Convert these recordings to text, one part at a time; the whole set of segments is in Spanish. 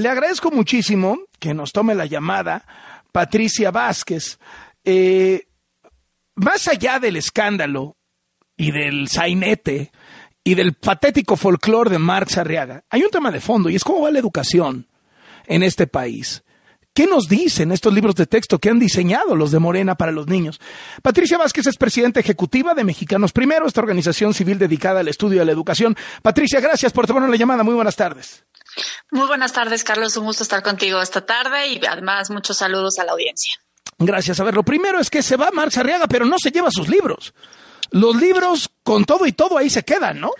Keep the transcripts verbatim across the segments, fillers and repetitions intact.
le agradezco muchísimo que nos tome la llamada Patricia Vázquez. Eh, más allá del escándalo y del sainete y del patético folclore de Marx Arriaga, hay un tema de fondo y es cómo va la educación en este país. ¿Qué nos dicen estos libros de texto que han diseñado los de Morena para los niños? Patricia Vázquez es presidenta ejecutiva de Mexicanos Primero, esta organización civil dedicada al estudio de la educación. Patricia, gracias por tomarnos la llamada. Muy buenas tardes. Muy buenas tardes, Carlos. Un gusto estar contigo esta tarde y además muchos saludos a la audiencia. Gracias. A ver, lo primero es que se va Marx Arriaga, pero no se lleva sus libros. Los libros, con todo y todo, ahí se quedan, ¿no?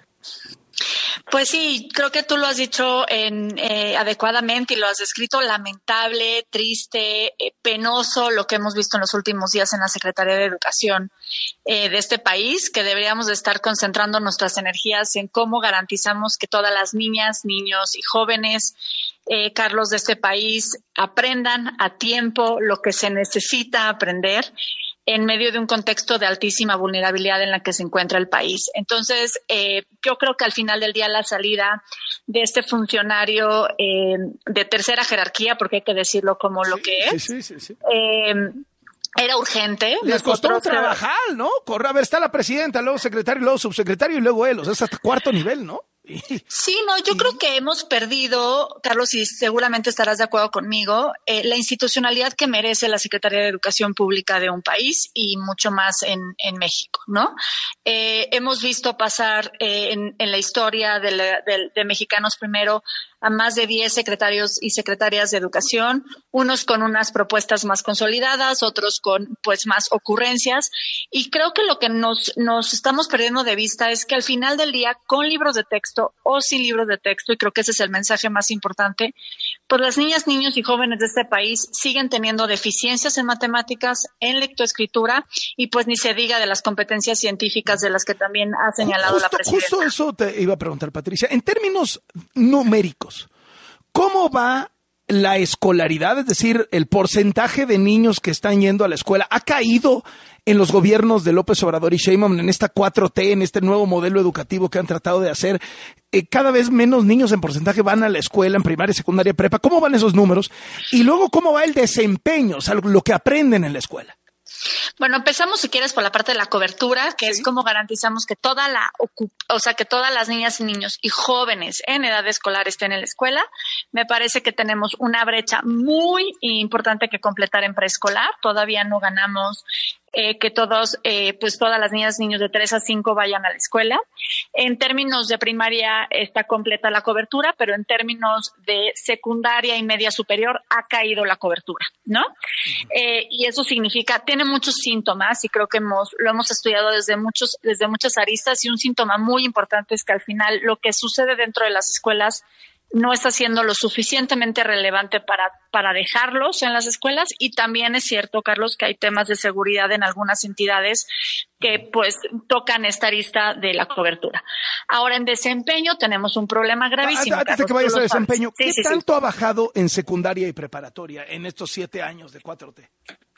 Pues sí, creo que tú lo has dicho en, eh, adecuadamente y lo has descrito. Lamentable, triste, eh, penoso lo que hemos visto en los últimos días en la Secretaría de Educación eh, de este país, que deberíamos de estar concentrando nuestras energías en cómo garantizamos que todas las niñas, niños y jóvenes, eh, Carlos, de este país aprendan a tiempo lo que se necesita aprender en medio de un contexto de altísima vulnerabilidad en la que se encuentra el país. Entonces, eh, yo creo que al final del día la salida de este funcionario eh, de tercera jerarquía, porque hay que decirlo como lo sí, que es, sí, sí, sí, sí. Eh, era urgente. Les costó un trabajar, ¿no? Corre, a ver, está la presidenta, luego secretario, luego subsecretario y luego él. O sea, es hasta cuarto nivel, ¿no? Sí, no, yo creo que hemos perdido, Carlos, y seguramente estarás de acuerdo conmigo, eh, la institucionalidad que merece la Secretaría de Educación Pública de un país y mucho más en, en México, ¿no? Eh, hemos visto pasar eh, en, en la historia de, la, de, de Mexicanos Primero a más de diez secretarios y secretarias de educación, unos con unas propuestas más consolidadas, otros con pues más ocurrencias, y creo que lo que nos, nos estamos perdiendo de vista es que al final del día, con libros de texto o sin libros de texto, y creo que ese es el mensaje más importante, pues las niñas, niños y jóvenes de este país siguen teniendo deficiencias en matemáticas, en lectoescritura, y pues ni se diga de las competencias científicas de las que también ha señalado justo, la presidenta. Justo eso te iba a preguntar, Patricia. En términos numéricos, ¿cómo va la escolaridad? Es decir, el porcentaje de niños que están yendo a la escuela ha caído en los gobiernos de López Obrador y Sheinbaum, en esta cuatro T, en este nuevo modelo educativo que han tratado de hacer. Eh, cada vez menos niños en porcentaje van a la escuela, en primaria, secundaria, prepa. ¿Cómo van esos números? Y luego, ¿cómo va el desempeño? O sea, lo que aprenden en la escuela. Bueno, empezamos si quieres por la parte de la cobertura, que sí. Es cómo garantizamos que toda la, o sea, que todas las niñas y niños y jóvenes en edad escolar estén en la escuela. Me parece que tenemos una brecha muy importante que completar en preescolar. Todavía no ganamos eh, que todos, eh, pues todas las niñas y niños de tres a cinco vayan a la escuela. En términos de primaria está completa la cobertura, pero en términos de secundaria y media superior ha caído la cobertura, ¿no? Uh-huh. Eh, y eso significa, tiene muchos síntomas y creo que hemos, lo hemos estudiado desde muchos, desde muchas aristas, y un síntoma muy importante es que al final lo que sucede dentro de las escuelas no está siendo lo suficientemente relevante para, para dejarlos en las escuelas. Y también es cierto, Carlos, que hay temas de seguridad en algunas entidades que pues tocan esta arista de la cobertura. Ahora, en desempeño tenemos un problema gravísimo. Antes de que vayas a desempeño, sí, ¿qué sí, tanto sí. ha bajado en secundaria y preparatoria en estos siete años de cuatro T?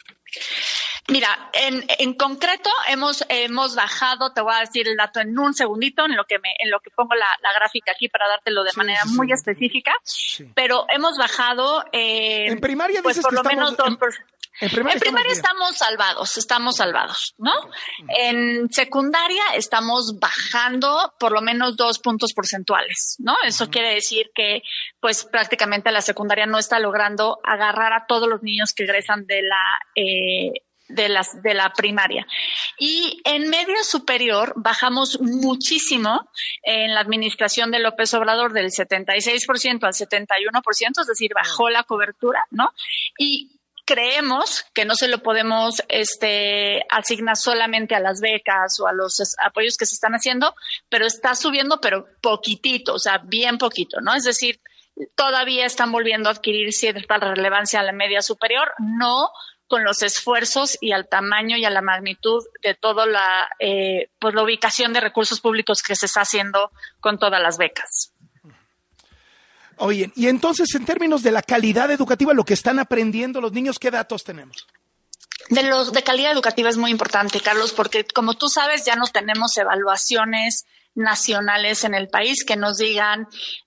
Mira, en, en concreto hemos hemos bajado, te voy a decir el dato en un segundito, en lo que me en lo que pongo la, la gráfica aquí para dártelo de sí, manera sí, muy sí. específica, sí. Pero hemos bajado eh, en primaria pues dices por que lo estamos, menos dos en, por... En primaria, en primaria estamos, estamos salvados, estamos salvados, ¿no? Okay. En secundaria estamos bajando por lo menos dos puntos porcentuales, ¿no? Eso uh-huh. quiere decir que, pues, prácticamente la secundaria no está logrando agarrar a todos los niños que egresan de la eh, de las de la primaria. Y en media superior bajamos muchísimo en la administración de López Obrador del setenta y seis por ciento al setenta y uno por ciento, es decir, bajó la cobertura, ¿no? Y creemos que no se lo podemos este, asignar solamente a las becas o a los apoyos que se están haciendo, pero está subiendo, pero poquitito, o sea, bien poquito, ¿no? Es decir, todavía están volviendo a adquirir cierta relevancia a la media superior, no con los esfuerzos y al tamaño y a la magnitud de toda la, eh, pues la ubicación de recursos públicos que se está haciendo con todas las becas. Oye, y entonces en términos de la calidad educativa, lo que están aprendiendo los niños, ¿qué datos tenemos? De los de calidad educativa es muy importante, Carlos, porque como tú sabes ya no tenemos evaluaciones nacionales en el país que nos digan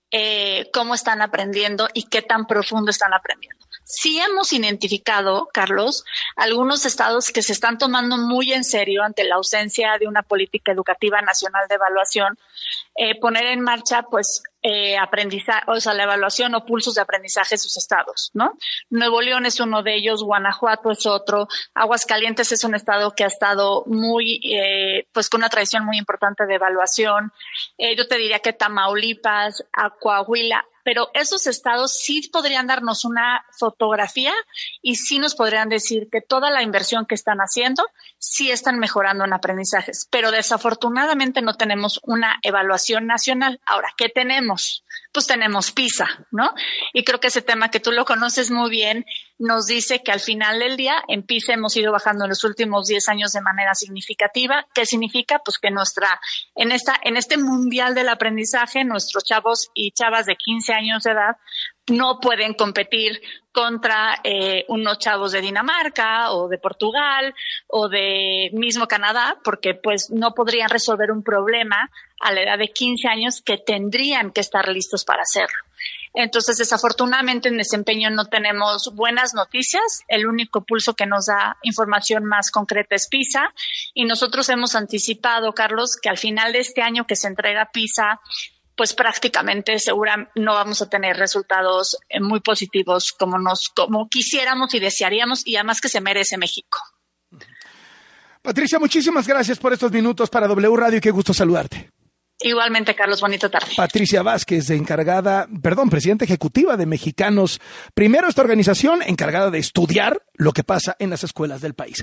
eh, cómo están aprendiendo y qué tan profundo están aprendiendo. Sí hemos identificado, Carlos, algunos estados que se están tomando muy en serio ante la ausencia de una política educativa nacional de evaluación, eh, poner en marcha, pues, eh, aprendizaje, o sea, la evaluación o pulsos de aprendizaje de sus estados, ¿no? Nuevo León es uno de ellos, Guanajuato es otro, Aguascalientes es un estado que ha estado muy, eh, pues, con una tradición muy importante de evaluación. Eh, yo te diría que Tamaulipas, a Coahuila, pero esos estados sí podrían darnos una fotografía y sí nos podrían decir que toda la inversión que están haciendo sí están mejorando en aprendizajes, pero desafortunadamente no tenemos una evaluación nacional. Ahora, ¿qué tenemos? Pues tenemos PISA, ¿no? Y creo que ese tema que tú lo conoces muy bien nos dice que al final del día en PISA hemos ido bajando en los últimos diez años de manera significativa. ¿Qué significa? Pues que nuestra, en esta, en este mundial del aprendizaje, nuestros chavos y chavas de quince años de edad no pueden competir contra eh, unos chavos de Dinamarca o de Portugal o de mismo Canadá, porque pues no podrían resolver un problema a la edad de quince años que tendrían que estar listos para hacerlo. Entonces, desafortunadamente en desempeño no tenemos buenas noticias. El único pulso que nos da información más concreta es PISA. Y nosotros hemos anticipado, Carlos, que al final de este año que se entrega PISA, pues prácticamente segura no vamos a tener resultados muy positivos como nos, como quisiéramos y desearíamos, y además que se merece México. Patricia, muchísimas gracias por estos minutos para W Radio y qué gusto saludarte. Igualmente, Carlos, bonita tarde. Patricia Vázquez, encargada, perdón, presidenta ejecutiva de Mexicanos Primero, esta organización encargada de estudiar lo que pasa en las escuelas del país.